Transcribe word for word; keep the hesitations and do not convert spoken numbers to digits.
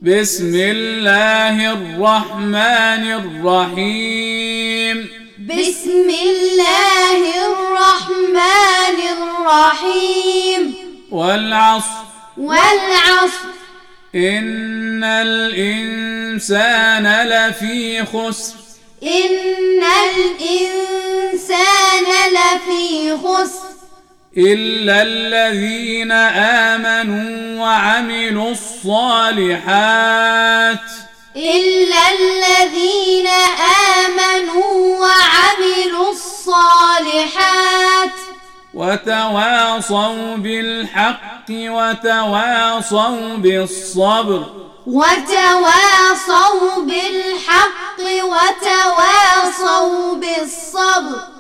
بسم الله الرحمن الرحيم بسم الله الرحمن الرحيم والعصر والعصر إن الإنسان لفي خسر إن الإنسان لفي خسر إلا الذين آمنوا وعملوا الصالحات إلا الذين آمنوا وعملوا الصالحات وتواصوا بالحق وتواصوا بالصبر وتواصوا بالحق وتواصوا بالصبر